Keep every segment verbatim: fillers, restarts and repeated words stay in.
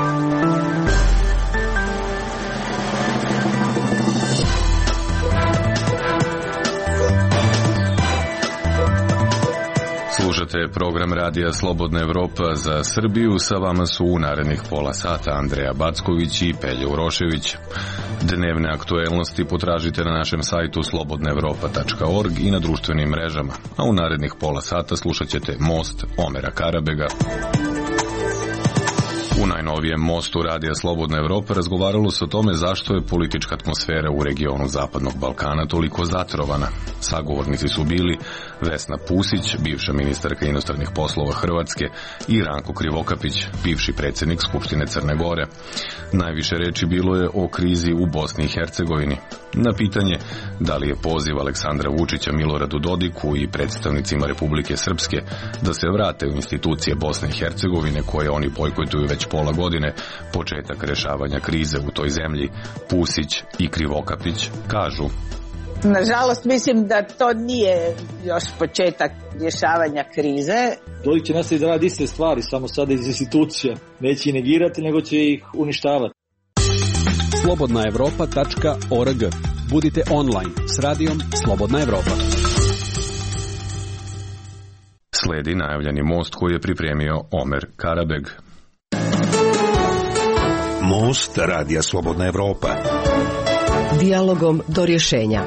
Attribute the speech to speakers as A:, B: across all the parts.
A: Slušate program Radija Slobodna Evropa za Srbiju. Sa vama su u narednih pola sata Andreja Backović i Pelje Urošević. Dnevne aktuelnosti potražite na našem sajtu slobodna evropa tačka org i na društvenim mrežama. A u narednih pola sata slušat ćete Most Omera Karabega. U najnovijem Mostu Radija Slobodna Evropa razgovaralo se o tome zašto je politička atmosfera u regionu Zapadnog Balkana toliko zatrovana. Sagovornici su bili Vesna Pusić, bivša ministarka inostranih poslova Hrvatske, i Ranko Krivokapić, bivši predsjednik Skupštine Crne Gore. Najviše reči bilo je o krizi u Bosni i Hercegovini. Na pitanje da li je poziv Aleksandra Vučića Miloradu Dodiku i predstavnicima Republike Srpske da se vrate u institucije Bosne i Hercegovine koje oni bojkotuju već pola godine, početak rešavanja krize u toj zemlji, Pusić i Krivokapić kažu:
B: Nažalost, mislim da to nije još početak rješavanja krize.
C: Dodik će nastaviti da radi iste stvari, samo sada iz institucija. Neće ih negirati, nego će ih uništavati.
D: slobodna evropa tačka org. Budite online s radijom Slobodna Evropa.
A: Sledi najavljeni most koji je pripremio Omer Karabeg.
E: Most Radija Slobodna Evropa.
F: Dijalogom do rješenja.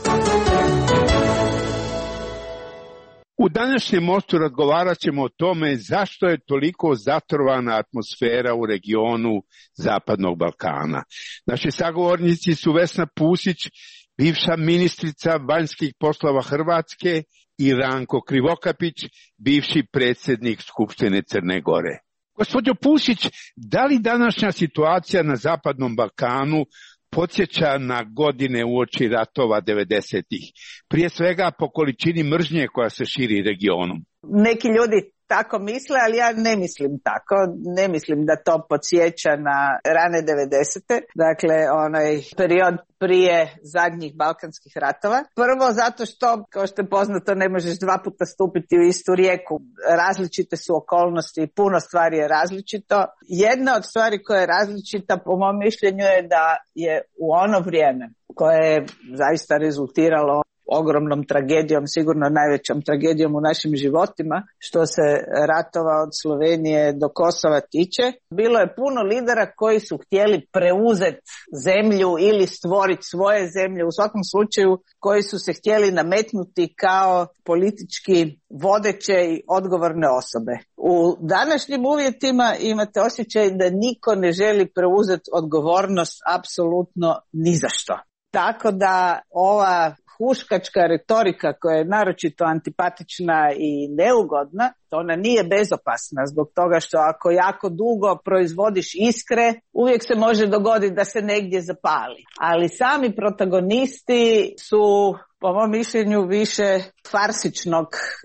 G: U današnjem mostu razgovarat ćemo o tome zašto je toliko zatrovana atmosfera u regionu Zapadnog Balkana. Naši sagovornici su Vesna Pusić, bivša ministrica vanjskih poslova Hrvatske, i Ranko Krivokapić, bivši predsjednik Skupštine Crne Gore. Gospođo Pusić, da li današnja situacija na Zapadnom Balkanu podsjeća na godine uoči ratova devedesetih, prije svega po količini mržnje koja se širi regionom?
B: Neki ljudi tako misle, ali ja ne mislim tako. Ne mislim da to podsjeća na rane devedesete, dakle onaj period prije zadnjih balkanskih ratova. Prvo zato što, kao što je poznato, ne možeš dva puta stupiti u istu rijeku. Različite su okolnosti i puno stvari je različito. Jedna od stvari koja je različita, po mom mišljenju, je da je u ono vrijeme koje je zaista rezultiralo ogromnom tragedijom, sigurno najvećom tragedijom u našim životima, što se ratova od Slovenije do Kosova tiče. Bilo je puno lidera koji su htjeli preuzeti zemlju ili stvoriti svoje zemlje, u svakom slučaju koji su se htjeli nametnuti kao politički vodeće i odgovorne osobe. U današnjim uvjetima imate osjećaj da niko ne želi preuzeti odgovornost apsolutno ni za što. Tako da ova huškačka retorika koja je naročito antipatična i neugodna, ona nije bezopasna zbog toga što ako jako dugo proizvodiš iskre, uvijek se može dogoditi da se negdje zapali. Ali sami protagonisti su, po mom mišljenju, više farsičnog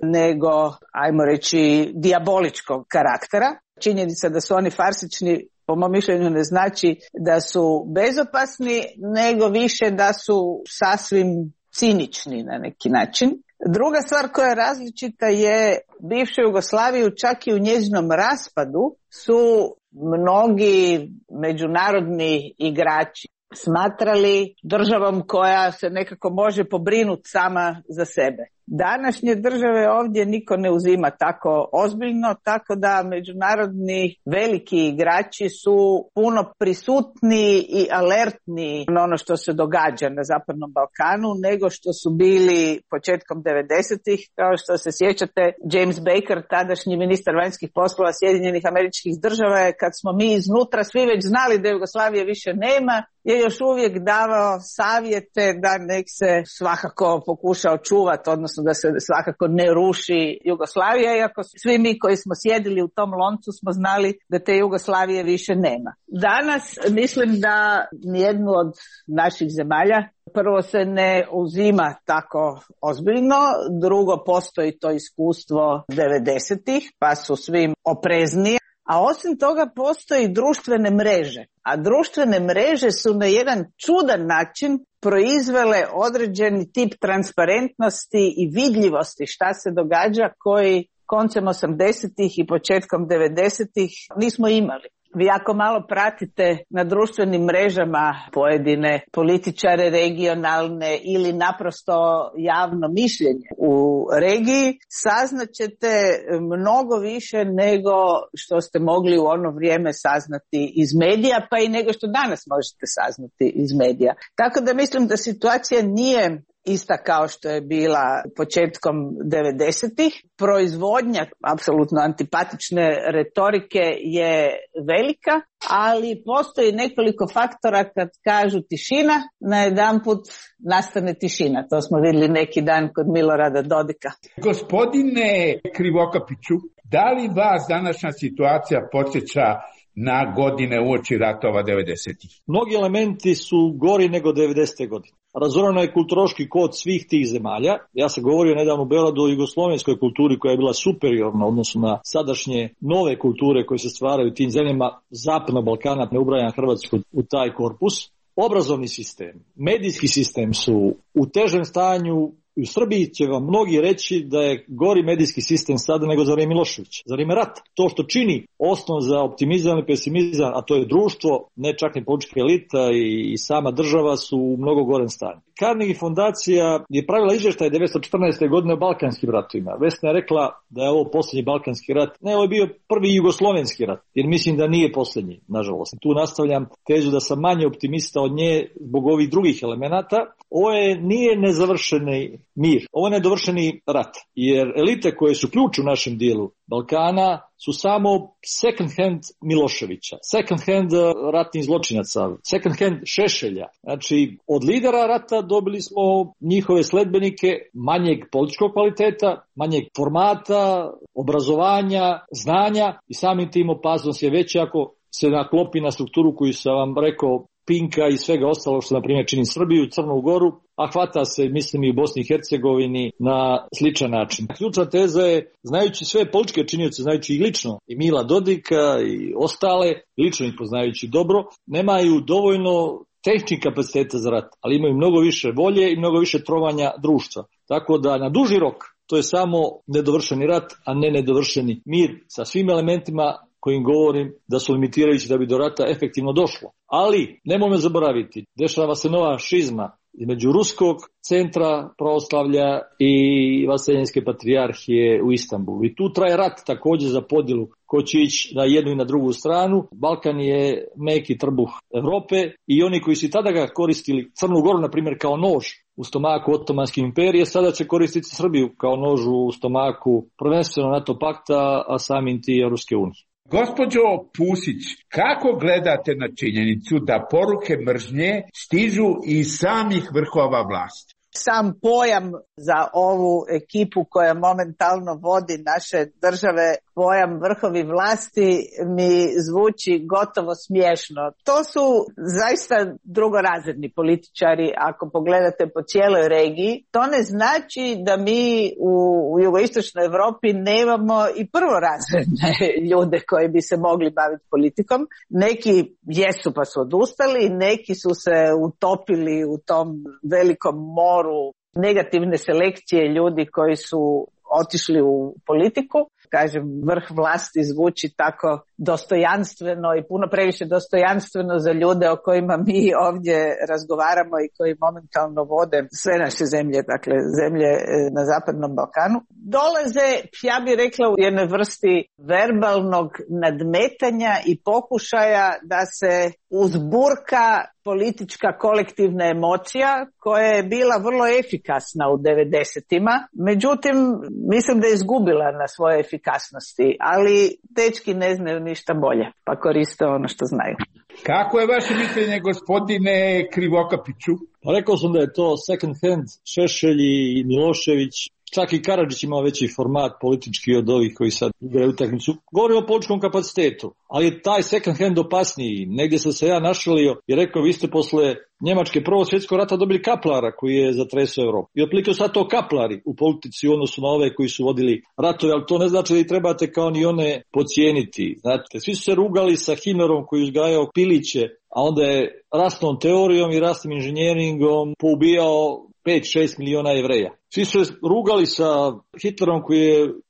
B: nego, ajmo reći, dijaboličkog karaktera. Činjenica da su oni farsični, po mom mišljenju, ne znači da su bezopasni, nego više da su sasvim cinični na neki način. Druga stvar koja je različita je bivša Jugoslaviju, čak i u njezinom raspadu su mnogi međunarodni igrači smatrali državom koja se nekako može pobrinuti sama za sebe. Današnje države ovdje niko ne uzima tako ozbiljno, tako da međunarodni veliki igrači su puno prisutni i alertni na ono što se događa na Zapadnom Balkanu nego što su bili početkom devedesetih. Kao što se sjećate, James Baker, tadašnji ministar vanjskih poslova Sjedinjenih Američkih Država, je, kad smo mi iznutra svi već znali da Jugoslavije više nema, je još uvijek davao savjete da nek se svakako pokuša očuvati, odnosno da se svakako ne ruši Jugoslavija, iako svi mi koji smo sjedili u tom loncu smo znali da te Jugoslavije više nema. Danas mislim da nijednu od naših zemalja, prvo, se ne uzima tako ozbiljno, drugo, postoji to iskustvo devedesetih, pa su svi oprezniji. A osim toga postoji društvene mreže, a društvene mreže su na jedan čudan način proizvele određeni tip transparentnosti i vidljivosti šta se događa koji koncem osamdesetih i početkom devedesetih nismo imali. vi ako malo pratite na društvenim mrežama pojedine političare regionalne ili naprosto javno mišljenje u regiji, saznaćete mnogo više nego što ste mogli u ono vrijeme saznati iz medija, pa i nego što danas možete saznati iz medija. Tako da mislim da situacija nije ista kao što je bila početkom devedesetih. Proizvodnja apsolutno antipatične retorike je velika, ali postoji nekoliko faktora kad kažu tišina, najedanput nastane tišina. To smo vidjeli neki dan kod Milorada Dodika.
G: Gospodine Krivokapiću, da li vas današnja situacija podsjeća na godine uoči ratova devedesetih?
C: Mnogi elementi su gori nego devedesete godine. Razorano je kulturološki kod svih tih zemalja. Ja sam govorio nedavno u Beogradu o jugoslovenskoj kulturi koja je bila superiorna u odnosu na sadašnje nove kulture koje se stvaraju u tim zemljama Zapadnog Balkana, ne ubrajam Hrvatsku u taj korpus. Obrazovni sistem, medijski sistem su u težem stanju. U Srbiji će vam mnogi reći da je gori medijski sistem sada nego za vrijeme Miloševića, za vrijeme rata. To što čini osnov za optimizam i pesimizam, a to je društvo, ne čak ni politička elita i, i sama država su u mnogo gorem stanju. Carnegie fondacija je pravila izvještaj devetsto četrnaeste. godine o Balkanskim ratovima. Vesna je rekla da je ovo posljednji Balkanski rat. Ne, ovo je bio prvi jugoslovenski rat, jer mislim da nije posljednji, nažalost. Tu nastavljam tezu da sam manje optimista od nje zbog ovih drugih elemenata. Ovo je, nije nezavršeni mir, ovo je nedovršeni rat, jer elite koje su ključ u našem dijelu Balkana su samo second hand Miloševića, second hand ratnih zločinaca, second hand Šešelja. Znači, od lidera rata dobili smo njihove sledbenike manjeg političkog kvaliteta, manjeg formata, obrazovanja, znanja i samim tim opasnost je veća ako se naklopi na strukturu koju sam vam rekao, Pinka i svega ostalog što na primjer čini Srbiju, Crnu Goru, a hvata se, mislim, i u Bosni i Hercegovini na sličan način. Ključna teza je, znajući sve političke činioce, znajući ih lično, i Mila Dodika i ostale, lično ih poznajući dobro, nemaju dovoljno tehničkih kapaciteta za rat, ali imaju mnogo više volje i mnogo više trovanja društva. Tako da na duži rok to je samo nedovršeni rat, a ne nedovršeni mir sa svim elementima kojim govorim da su limitirajući da bi do rata efektivno došlo. Ali, nemojmo zaboraviti, dešava se nova šizma između ruskog centra pravoslavlja i Vaseljenske patrijarhije u Istanbulu. I tu traje rat također za podjelu ko će ići na jednu i na drugu stranu. Balkan je meki trbuh Europe i oni koji su tada ga koristili, Crnu Goru na primjer kao nož u stomaku Otomanske imperije, sada će koristiti Srbiju kao nož u stomaku prvenstveno NATO pakta, a samim ti Europske unije.
G: Gospođo Pusić, kako gledate na činjenicu da poruke mržnje stižu iz samih vrhova vlasti?
B: Sam pojam za ovu ekipu koja momentalno vodi naše države, pojam vrhovi vlasti, mi zvuči gotovo smiješno. To su zaista drugorazredni političari ako pogledate po cijeloj regiji. To ne znači da mi u, u jugoistočnoj Europi nemamo i prvorazredne ljude koji bi se mogli baviti politikom. Neki jesu pa su odustali, neki su se utopili u tom velikom moru negativne selekcije ljudi koji su otišli u politiku. Kažem, vrh vlasti zvuči tako dostojanstveno i puno previše dostojanstveno za ljude o kojima mi ovdje razgovaramo i koji momentalno vode sve naše zemlje, dakle zemlje na Zapadnom Balkanu. Dolaze, ja bih rekla, u jednoj vrsti verbalnog nadmetanja i pokušaja da se uzburka politička kolektivna emocija koja je bila vrlo efikasna u devedesetima. Međutim, mislim da je izgubila na svojoj efikasnosti, ali dečki ne znaju ništa bolje, pa koriste ono što znaju.
G: Kako je vaše mišljenje, gospodine Krivokapiću?
C: Rekao sam da je to second hand Šešelj i Milošević. Čak i Karadžić ima veći format politički od ovih koji sad igraju utakmicu. Govorimo o političkom kapacitetu, ali je taj second hand opasniji. Negdje sam se ja našalio i rekao, vi ste posle Njemačke prvog svjetskog rata dobili kaplara koji je zatresao Europu. I otprilike sad to kaplari u politici u odnosu na ove koji su vodili ratove, ali to ne znači da ih trebate kao ni one podcijeniti. Znate, svi su se rugali sa Himmlerom koji uzgajao piliće, a onda je rasnom teorijom i rasnim inženjeringom poubijao pet šest miliona Jevreja. Svi su se rugali sa Hitlerom koji je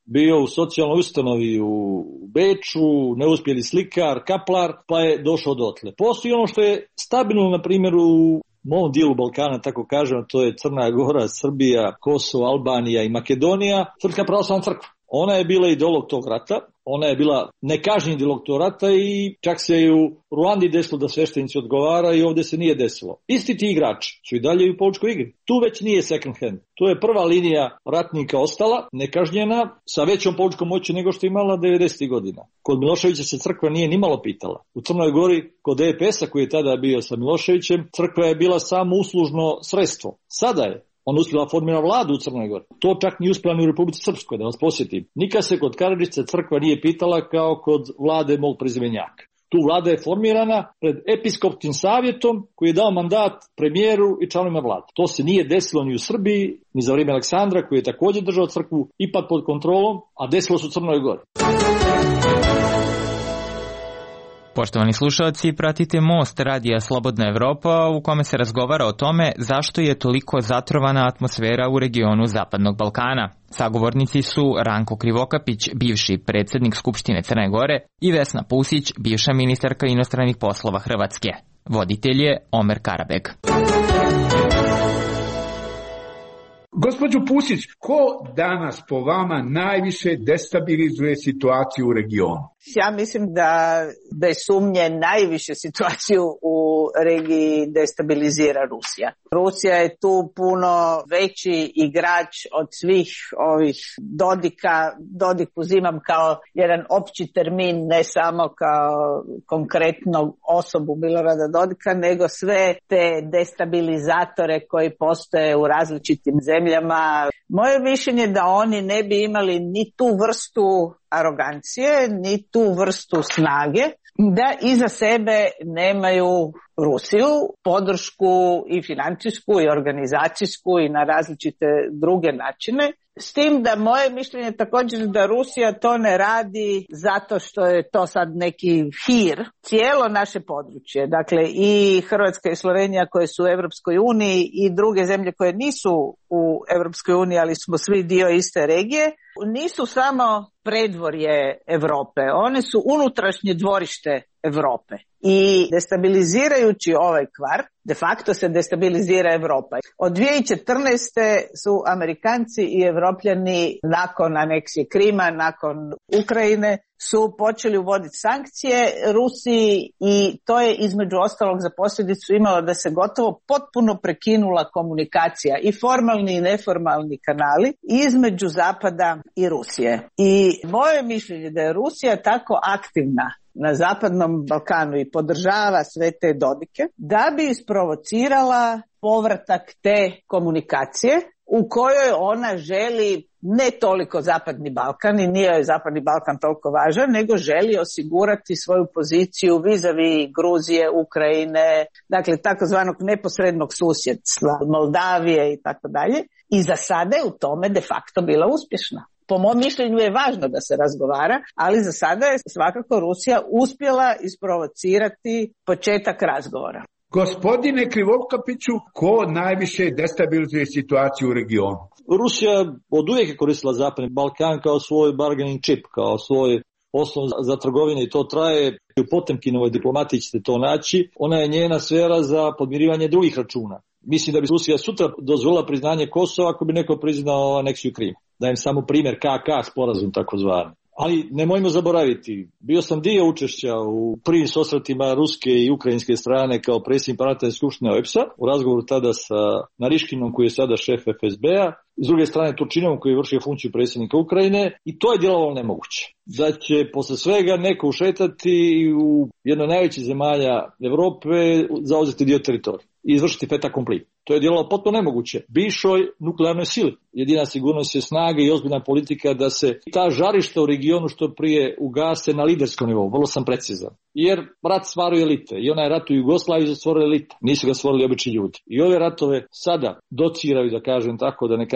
C: bio u socijalnoj ustanovi u Beču, neuspjeli slikar, kaplar, pa je došao dotle. Postoji ono što je stabilno, na primjer, u mom dijelu Balkana, tako kažem, to je Crna Gora, Srbija, Kosovo, Albanija i Makedonija, Srpska pravoslavna crkva. Ona je bila ideolog tog rata, ona je bila nekažnjen ideolog tog rata i čak se i u Ruandi desilo da sveštenici odgovara i ovdje se nije desilo. Isti ti igrači su i dalje u političkoj igri. Tu već nije second hand. Tu je prva linija ratnika ostala, nekažnjena, sa većom političkom moći nego što je imala devedesetih godina. Kod Miloševića se crkva nije nimalo pitala. U Crnoj Gori, kod E P S-a koji je tada bio sa Miloševićem, crkva je bila samo uslužno sredstvo. Sada je on uspjela formira vladu u Crnoj Gori. To čak nije uspjela ni u Republici Srpskoj, da vas posjetim. Nikad se kod Karadžića crkva nije pitala kao kod vlade mog prezimenjaka. Tu vlada je formirana pred episkopskim savjetom koji je dao mandat premijeru i članovima vlade. To se nije desilo ni u Srbiji, ni za vrijeme Aleksandra koji je također držao crkvu ipak pod kontrolom, a desilo se u Crnoj Gori.
H: Poštovani slušalci, pratite Most radija Slobodna Evropa u kome se razgovara o tome zašto je toliko zatrovana atmosfera u regionu Zapadnog Balkana. Sagovornici su Ranko Krivokapić, bivši predsjednik Skupštine Crne Gore, i Vesna Pusić, bivša ministarka inostranih poslova Hrvatske. Voditelj je Omer Karabeg.
G: Gospođo Pusić, ko danas po vama najviše destabilizuje situaciju u regionu?
B: Ja mislim da bez sumnje najviše situaciju u regiji destabilizira Rusija. Rusija je tu puno veći igrač od svih ovih Dodika. Dodik uzimam kao jedan opći termin, ne samo kao konkretnu osobu Milorada Dodika, nego sve te destabilizatore koji postoje u različitim zemljama. Moje mišljenje je da oni ne bi imali ni tu vrstu arogancije, ni tu vrstu snage, da iza sebe nemaju Rusiju, podršku i financijsku i organizacijsku i na različite druge načine. S tim da moje mišljenje je također da Rusija to ne radi zato što je to sad neki hir. Cijelo naše područje, dakle i Hrvatska i Slovenija koje su u Europskoj uniji i druge zemlje koje nisu u Europskoj uniji, ali smo svi dio iste regije, nisu samo predvorje Europe, one su unutrašnje dvorište Europe. I destabilizirajući ovaj kvart, de facto se destabilizira Europa. Od dvije tisuće četrnaeste su Amerikanci i Evropljani nakon aneksije Krima, nakon Ukrajine, su počeli uvoditi sankcije Rusiji i to je između ostalog za posljedicu imalo da se gotovo potpuno prekinula komunikacija i formalni i neformalni kanali između Zapada i Rusije. I moje mišljenje da je Rusija tako aktivna na Zapadnom Balkanu i podržava sve te Dodike, da bi isprovocirala povratak te komunikacije u kojoj ona želi ne toliko Zapadni Balkan i nije joj Zapadni Balkan toliko važan, nego želi osigurati svoju poziciju vis-a-vis Gruzije, Ukrajine, dakle takozvanog neposrednog susjedstva, Moldavije i tako dalje. I za sada je u tome de facto bila uspješna. Po mom mišljenju je važno da se razgovara, ali za sada je svakako Rusija uspjela isprovocirati početak razgovora.
G: Gospodine Krivokapiću, ko najviše destabilizuje situaciju u regionu?
C: Rusija od uvijek je koristila Zapadni Balkan kao svoj bargaining chip, kao svoj osnov za trgovine i to traje. U Potemkinovoj diplomati ćete to naći. Ona je njena sfera za podmirivanje drugih računa. Mislim da bi Rusija sutra dozvolila priznanje Kosova ako bi neko priznao aneksiju Krima. Dajem samo primjer K K sporazum takozvani. Ali nemojmo zaboraviti, bio sam dio učešća u prvim susretima ruske i ukrajinske strane kao predsjednik parlamentarne skupštine O E B S-a, u razgovoru tada sa Nariškinom koji je sada šef F S B-a, s druge strane Turčinom koji je vršio funkciju predsjednika Ukrajine i to je djelovalo nemoguće. Da će posle svega neko ušetati u jednoj najvećih zemalja Europe zauzeti dio teritorija i izvršiti fait accompli. To je djelovalo potpuno nemoguće bivšoj nuklearnoj sili. Jedina sigurnost je snaga i ozbiljna politika da se ta žarišta u regionu što prije ugase na liderskom nivou. Vrlo sam precizan. Jer rat stvaraju elite. I onaj rat u Jugoslaviji stvorili elite. Nisu ga stvorili obični ljudi. I ove ratove sada dociraju, da kažem tako, da ne kažem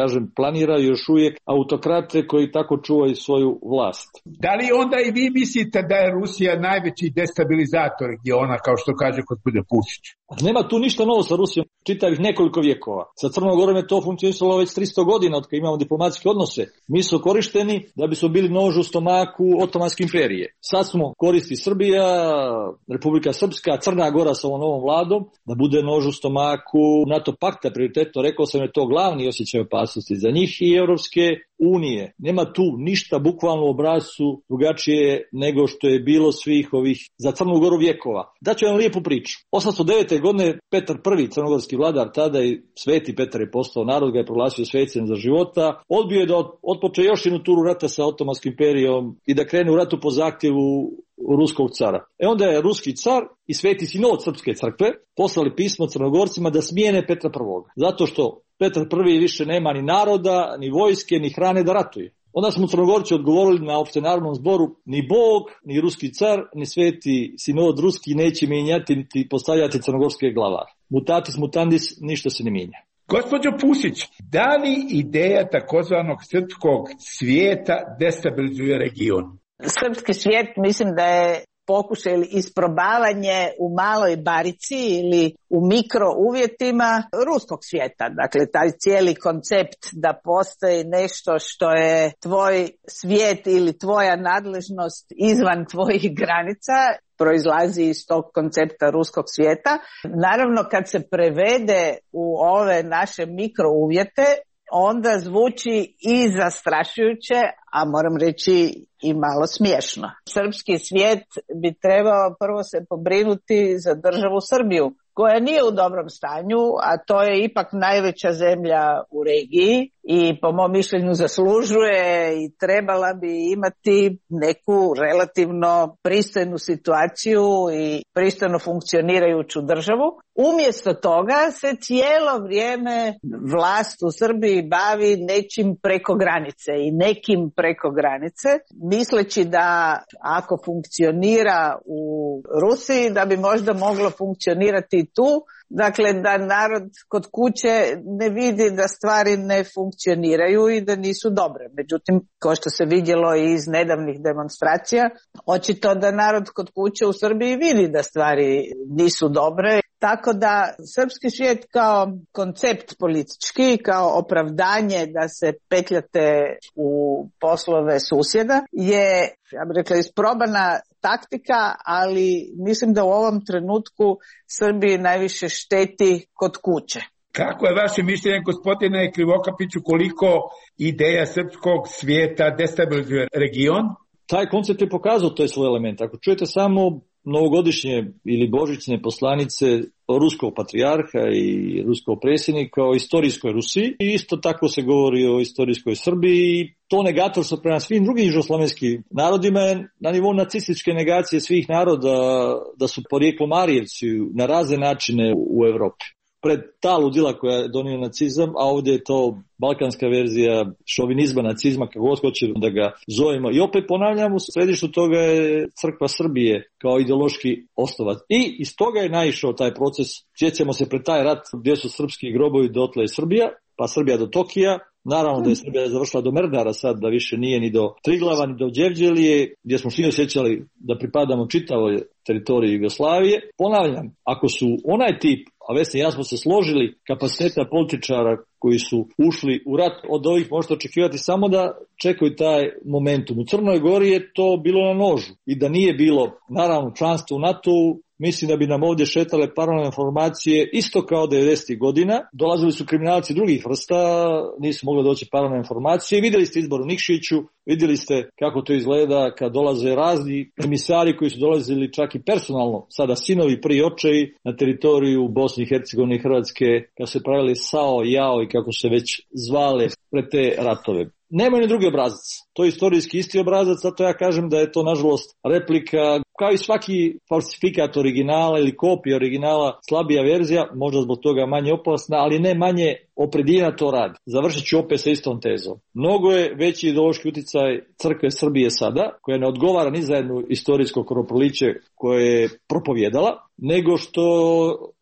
C: kažem, planira još uvijek autokrate koji tako čuvaju svoju vlast.
G: Da li onda i vi mislite da je Rusija najveći destabilizator regiona, kao što kaže gospodin Pusić?
C: Nema tu ništa novo sa Rusijom, čitavih nekoliko vjekova. Sa Crnom Gorom je to funkcionisalo već tristo godina od kada imamo diplomatske odnose. Mi su korišteni da bi smo bili nož u stomaku Otomanske imperije. Sad smo koristi Srbija, Republika Srpska, Crna Gora sa ovom novom vladom, da bude nož u stomaku NATO pakta, prioritetno rekao sam je to glavni osjećaj opasnosti za njih i Europske unije. Nema tu ništa bukvalno u obrascu drugačije nego što je bilo svih ovih za Crnu Goru vjekova. Daću vam lijepu priču. osamsto devete. godine Petar prvi, crnogorski vladar, tada i sveti Petar je postao, narod ga je proglasio svecem za života, odbio je da otpoče još jednu turu rata sa Otomanskom imperijom i da krene u ratu po zahtjevu ruskog cara. E onda je ruski car i sveti sinod Srpske crkve poslali pismo Crnogorcima da smijene Petra prvog. Zato što Petar prvi više nema ni naroda, ni vojske, ni hrane da ratuje. Onda smo Crnogorci odgovorili na opštenarodnom zboru, ni Bog, ni ruski car, ni sveti sinod ruski neće mijenjati niti postavljati crnogorske glavare. Mutatis mutandis, ništa se ne mijenja.
G: Gospođo Pusić, da li ideja takozvanog srpskog svijeta destabilizuje region?
B: Srpski svijet mislim da je pokušaj ili isprobavanje u maloj barici ili u mikro uvjetima ruskog svijeta. Dakle, taj cijeli koncept da postoji nešto što je tvoj svijet ili tvoja nadležnost izvan tvojih granica proizlazi iz tog koncepta ruskog svijeta. Naravno, kad se prevede u ove naše mikro uvjete, onda zvuči i zastrašujuće, a moram reći i malo smiješno. Srpski svijet bi trebao prvo se pobrinuti za državu Srbiju, koja nije u dobrom stanju, a to je ipak najveća zemlja u regiji i po mom mišljenju zaslužuje i trebala bi imati neku relativno pristojnu situaciju i pristojno funkcionirajuću državu. Umjesto toga se cijelo vrijeme vlast u Srbiji bavi nečim preko granice i nekim preko granice, misleći da ako funkcionira u Rusiji, da bi možda moglo funkcionirati i tu. Dakle, da narod kod kuće ne vidi da stvari ne funkcioniraju i da nisu dobre. Međutim, kao što se vidjelo i iz nedavnih demonstracija, očito da narod kod kuće u Srbiji vidi da stvari nisu dobre. Tako da srpski svijet kao koncept politički, kao opravdanje da se petljate u poslove susjeda je, ja bih rekla, isprobana taktika, ali mislim da u ovom trenutku Srbiji najviše šteti kod kuće.
G: Kako je vaše mišljenje, gospodine Krivokapiću, koliko ideja srpskog svijeta destabilizuje region?
C: Taj koncept je pokazao to je svoj element. Ako čujete samo novogodišnje ili božićne poslanice ruskog patrijarha i ruskog predsjednika o istorijskoj Rusiji i isto tako se govori o istorijskoj Srbiji i to negatorstvo prema svim drugim južnoslovenskim narodima je na nivou nacističke negacije svih naroda da su porijeklom Arijevci na razne načine u Evropi. Pred ta ludila koja je donio nacizam, a ovdje je to balkanska verzija šovinizma, nacizma, kako god hoće da ga zovemo. I opet ponavljam, u središtu toga je crkva Srbije kao ideološki osnovac. I iz toga je naišao taj proces. Sjećamo se pred taj rat gdje su srpski grobovi, dotle je Srbija, pa Srbija do Tokija. Naravno da je Srbija završila do Merdara sad, da više nije ni do Triglava, ni do Đevđelije, gdje smo svi osjećali da pripadamo čitavoj teritoriji Jugoslavije. Ponavljam, ako su onaj tip, a Vesna i ja smo se složili, kapaciteta političara koji su ušli u rat, od ovih možete očekivati samo da čekaju taj momentum. U Crnoj Gori je to bilo na nožu i da nije bilo, naravno, članstvo u NATO-u, mislim da bi nam ovdje šetale paralelne informacije isto kao devedesetih godina. Dolazili su kriminalci drugih vrsta, nisu mogli doći paralelne informacije. Vidjeli ste izbor u Nikšiću, vidjeli ste kako to izgleda kad dolaze razni emisari koji su dolazili čak i personalno, sada sinovi, prije očevi, na teritoriju Bosne i Hercegovine i Hrvatske, kad se pravili S A O, Jao i kako se već zvale pred te ratove. Nema ni drugi obrazac. To je istorijski isti obrazac, zato ja kažem da je to nažalost replika, kao i svaki falsifikat originala ili kopija originala, slabija verzija, možda zbog toga manje opasna, ali ne manje opredijena to radi. Završit ću opet sa istom tezom. Mnogo je veći ideološki utjecaj crkve Srbije sada, koja ne odgovara ni za jednu istorijsko krvoproliće koje je propovjedala, nego što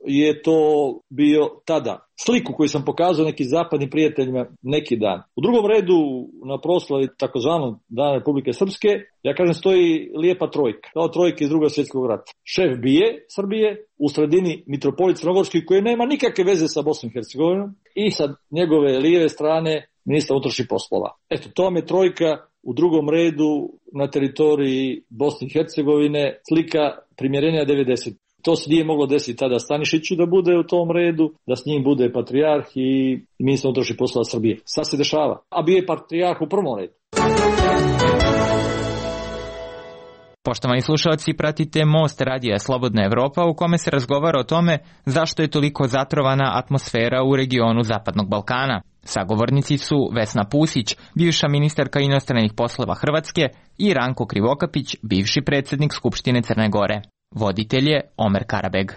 C: je to bio tada. Sliku koju sam pokazao nekim zapadnim prijateljima neki dan. U drugom redu na proslavi takozvanog Dana Republike Srpske, ja kažem, stoji lijepa trojka, kao trojka iz Drugog svjetskog rata. Šef bije Srbije, u sredini mitropolit Crnogorski koji nema nikakve veze sa Bosnom i Hercegovinom i sa njegove lijeve strane ministar unutrašnjih poslova. Eto, to vam je trojka. U drugom redu na teritoriji Bosne i Hercegovine slika primjerenja devedeset. To se nije moglo desiti tada Stanišiću da bude u tom redu, da s njim bude patrijarh i ministar unutrašnjih poslova Srbije. Sad se dešava. A bio je patrijarh u prvom redu.
H: Poštovani slušalci, pratite Most radija Slobodna Evropa u kome se razgovara o tome zašto je toliko zatrovana atmosfera u regionu Zapadnog Balkana. Sagovornici su Vesna Pusić, bivša ministarka inostranih poslova Hrvatske, i Ranko Krivokapić, bivši predsjednik Skupštine Crne Gore. Voditelj je Omer Karabeg.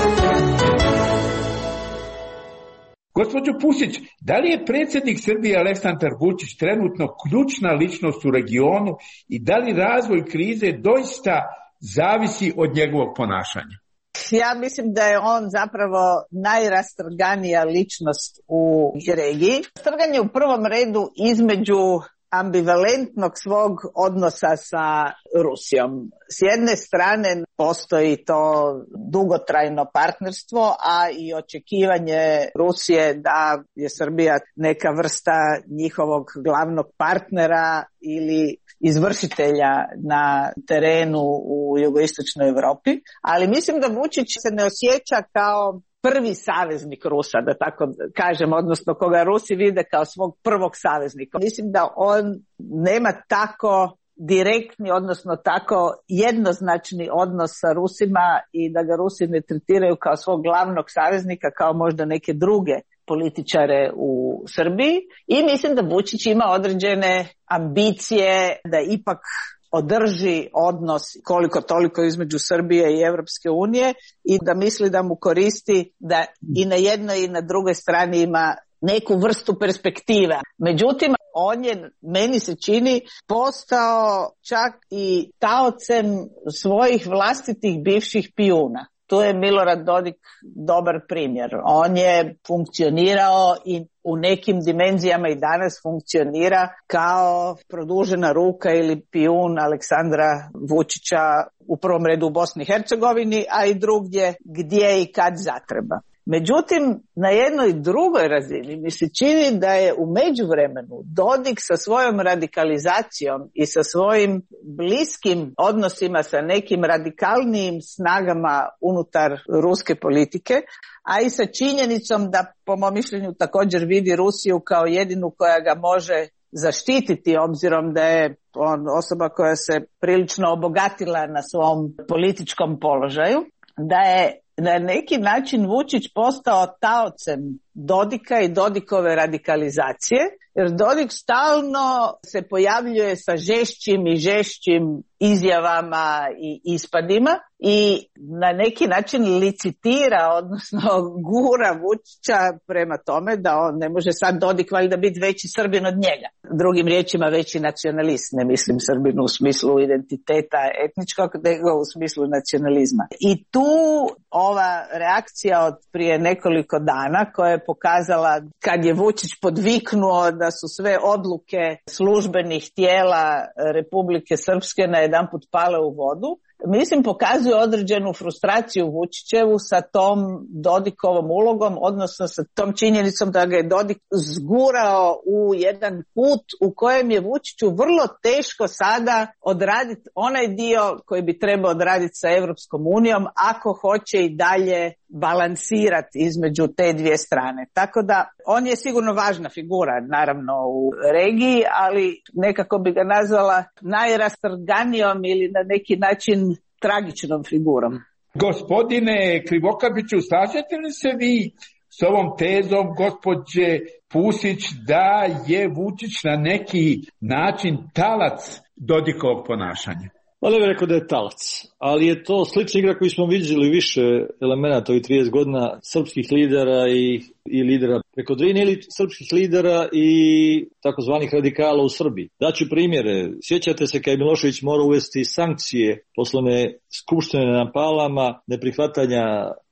G: Gospođo Pusić, da li je predsjednik Srbije Aleksandar Vučić trenutno ključna ličnost u regionu i da li razvoj krize doista zavisi od njegovog ponašanja?
B: Ja mislim da je on zapravo najrastrganija ličnost u regiji. Strganje u prvom redu između ambivalentnog svog odnosa sa Rusijom. S jedne strane postoji to dugotrajno partnerstvo, a i očekivanje Rusije da je Srbija neka vrsta njihovog glavnog partnera ili izvršitelja na terenu u jugoistočnoj Europi. Ali mislim da Vučić se ne osjeća kao prvi saveznik Rusa, da tako kažem, odnosno koga Rusi vide kao svog prvog saveznika. Mislim da on nema tako direktni, odnosno tako jednoznačni odnos sa Rusima i da ga Rusi ne tretiraju kao svog glavnog saveznika, kao možda neke druge političare u Srbiji. I mislim da Vučić ima određene ambicije da ipak održi odnos koliko toliko između Srbije i Europske unije i da misli da mu koristi da i na jednoj i na drugoj strani ima neku vrstu perspektive. Međutim, on je, meni se čini, postao čak i taocem svojih vlastitih bivših pijuna. Tu je Milorad Dodik dobar primjer. On je funkcionirao i u nekim dimenzijama i danas funkcionira kao produžena ruka ili pijun Aleksandra Vučića u prvom redu u Bosni i Hercegovini, a i drugdje gdje i kad zatreba. Međutim, na jednoj drugoj razini mi se čini da je u međuvremenu Dodik sa svojom radikalizacijom i sa svojim bliskim odnosima sa nekim radikalnijim snagama unutar ruske politike, a i sa činjenicom da po mom mišljenju također vidi Rusiju kao jedinu koja ga može zaštititi, obzirom da je on osoba koja se prilično obogatila na svom političkom položaju, da je na neki način Vučić postao taocem Dodika i Dodikove radikalizacije, jer Dodik stalno se pojavljuje sa žešćim i žešćim izjavama i ispadima i na neki način licitira, odnosno gura Vučića prema tome da on ne može sad Dodik valjda biti veći Srbin od njega. Drugim riječima veći nacionalist, ne mislim Srbin u smislu identiteta etničkog, nego u smislu nacionalizma. I tu ova reakcija od prije nekoliko dana koja je pokazala kad je Vučić podviknuo da su sve odluke službenih tijela Republike Srpske na jedanput pale u vodu, mislim pokazuje određenu frustraciju Vučićevu sa tom Dodikovom ulogom, odnosno sa tom činjenicom da ga je Dodik zgurao u jedan put u kojem je Vučiću vrlo teško sada odraditi onaj dio koji bi trebao odraditi sa Europskom unijom ako hoće i dalje balansirati između te dvije strane. Tako da on je sigurno važna figura naravno u regiji, ali nekako bi ga nazvala najrastrganijom ili na neki način tragičnom figurom.
G: Gospodine Krivokapiću, slažete li se vi s ovom tezom gospođe Pusić da je Vučić na neki način talac Dodikovog ponašanja?
C: Pa ne bih rekao da je talac, ali je to slična igra koju smo vidjeli više elemenata ovih trideset godina srpskih lidera i, i lidera preko Drine ili srpskih lidera i takozvanih radikala u Srbiji. Daću primjere. Sjećate se kad je Milošević morao uvesti sankcije poslane skupštine na Palama, neprihvatanja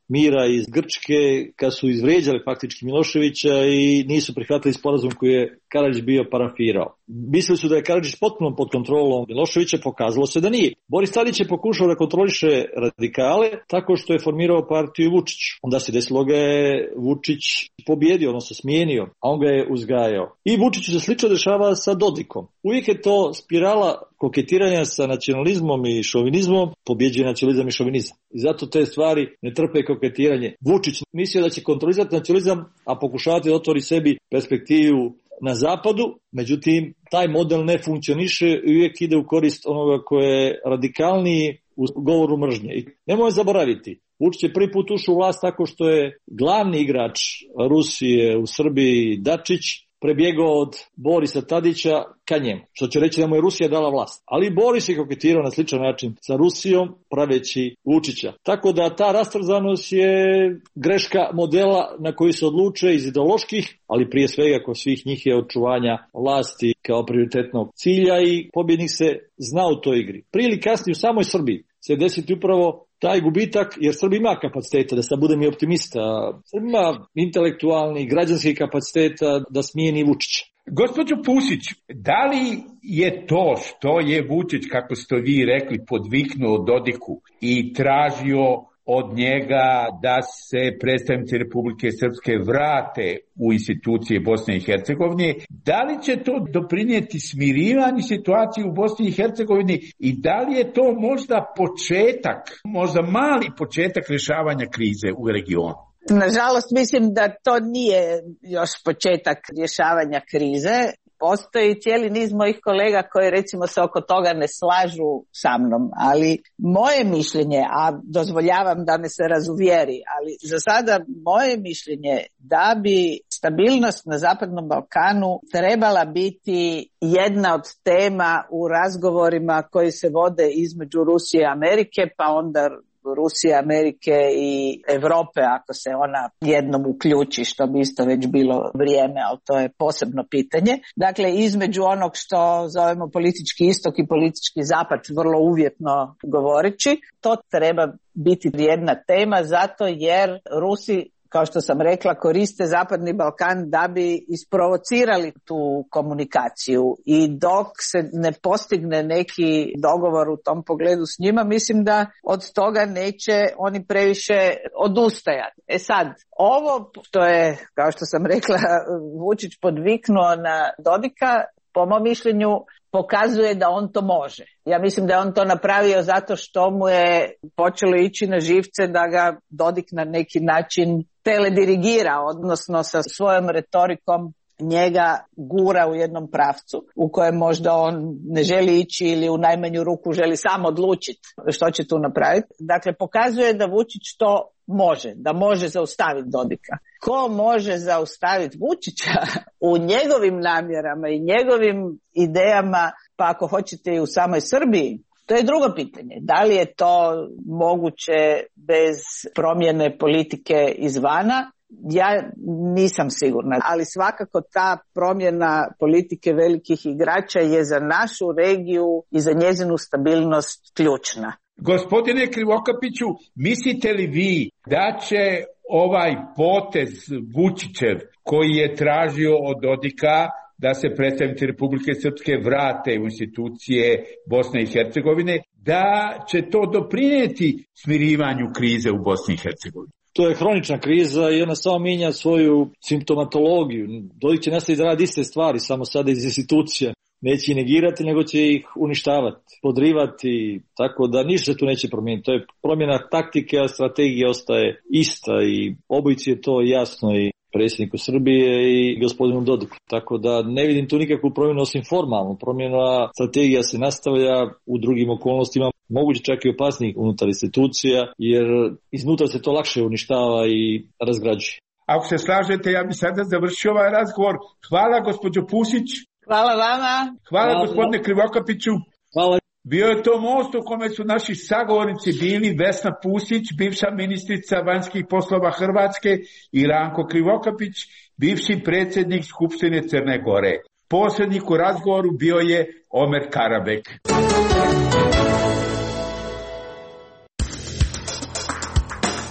C: mira iz Grčke, kad su izvrijeđali faktički Miloševića i nisu prihvatili sporazum koji je Karadžić bio parafirao. Mislili su da je Karadžić potpuno pod kontrolom Miloševića, pokazalo se da nije. Boris Tadić je pokušao da kontroliše radikale tako što je formirao partiju Vučić. Onda se desilo ga je Vučić pobjedio, odnosno smijenio, a on ga je uzgajao. I Vučiću se slično dešava sa Dodikom. Uvijek je to spirala koketiranja sa nacionalizmom i šovinizmom, pobjeđuje nacionalizam i šovinizam. I zato te stvari ne trpe koketiranje. Vučić mislio da će kontrolizati nacionalizam, a pokušavati da otvori sebi perspektivu na zapadu, međutim, taj model ne funkcioniše i uvijek ide u korist onoga koje je radikalniji u govoru mržnje. I nemoj zaboraviti, Vučić je prvi put ušao u vlast tako što je glavni igrač Rusije u Srbiji, Dačić, prebjegao od Borisa Tadića ka njemu, što će reći da mu je Rusija dala vlast. Ali Boris je koketirao na sličan način sa Rusijom, praveći Vučića. Tako da ta rastrzanost je greška modela na koji se odluče iz ideoloških, ali prije svega kod svih njih je očuvanja vlasti kao prioritetnog cilja i pobjednik se zna u toj igri. Prije ili kasnije u samoj Srbiji se desiti upravo taj gubitak, jer Srbija ima kapaciteta, da sad budem i optimista, Srbija ima intelektualni, građanski kapaciteta da smijeni Vučića.
I: Gospođo Pusić, da li je to što je Vučić, kako ste vi rekli, podviknuo Dodiku i tražio od njega da se predstavnici Republike Srpske vrate u institucije Bosne i Hercegovine, da li će to doprinijeti smirivanju situacije u Bosni i Hercegovini i da li je to možda početak, možda mali početak rješavanja krize u regionu?
B: Nažalost, mislim da to nije još početak rješavanja krize. Postoji cijeli niz mojih kolega koji recimo se oko toga ne slažu sa mnom, ali moje mišljenje, a dozvoljavam da me se razuvjeri, ali za sada moje mišljenje da bi stabilnost na Zapadnom Balkanu trebala biti jedna od tema u razgovorima koji se vode između Rusije i Amerike, pa onda Rusije, Amerike i Europe ako se ona jednom uključi, što bi isto već bilo vrijeme, ali to je posebno pitanje. Dakle, između onog što zovemo politički istok i politički zapad, vrlo uvjetno govoreći, to treba biti jedna tema zato jer Rusi, kao što sam rekla, koriste Zapadni Balkan da bi isprovocirali tu komunikaciju i dok se ne postigne neki dogovor u tom pogledu s njima, mislim da od toga neće oni previše odustajati. E sad, ovo što je, kao što sam rekla, Vučić podviknuo na Dodika, po mom mišljenju pokazuje da on to može. Ja mislim da je on to napravio zato što mu je počelo ići na živce da ga Dodik na neki način teledirigira, odnosno sa svojom retorikom njega gura u jednom pravcu u kojem možda on ne želi ići ili u najmanju ruku želi sam odlučiti što će tu napraviti. Dakle, pokazuje da Vučić to može, da može zaustaviti Dodika. Ko može zaustaviti Vučića u njegovim namjerama i njegovim idejama, pa ako hoćete i u samoj Srbiji, to je drugo pitanje. Da li je to moguće bez promjene politike izvana? Ja nisam sigurna, ali svakako ta promjena politike velikih igrača je za našu regiju i za njezinu stabilnost ključna.
I: Gospodine Krivokapiću, mislite li vi da će ovaj potez Vučićev koji je tražio od Dodika da se predstavnici Republike Srpske vrate u institucije Bosne i Hercegovine, da će to doprinijeti smirivanju krize u Bosni i Hercegovini?
C: To je hronična kriza i ona samo mijenja svoju simptomatologiju. Dodik će nastaviti raditi iste stvari, samo sada iz institucija. Neće ih negirati, nego će ih uništavati, podrivati, tako da ništa se tu neće promijeniti. To je promjena taktike, a strategija ostaje ista i obojici je to jasno i predsjedniku Srbije i gospodinu Dodiku. Tako da ne vidim tu nikakvu promjenu osim formalnu. Promjena strategija se nastavlja u drugim okolnostima, moguće čak i opasnijih unutar institucija, jer iznutra se to lakše uništava i razgrađuje.
I: Ako se slažete, ja bih sada završio ovaj razgovor. Hvala gospođo Pusić.
B: Hvala vama.
I: Hvala, Hvala gospodine Krivokapiću.
C: Hvala.
I: Bio je to most u kome su naši sagovornici bili Vesna Pusić, bivša ministrica vanjskih poslova Hrvatske, i Ranko Krivokapić, bivši predsjednik Skupštine Crne Gore. Posrednik u razgovoru bio je Omer Karabek.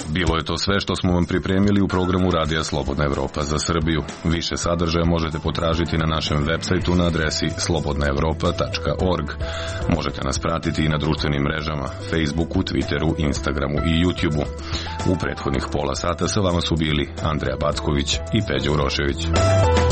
A: Bilo je to sve što smo vam pripremili u programu Radija Slobodna Evropa za Srbiju. Više sadržaja možete potražiti na našem web sajtu na adresi slobodna evropa tačka org. Možete nas pratiti i na društvenim mrežama, Facebooku, Twitteru, Instagramu i YouTubeu. U prethodnih pola sata sa vama su bili Andreja Backović i Peđa Urošević.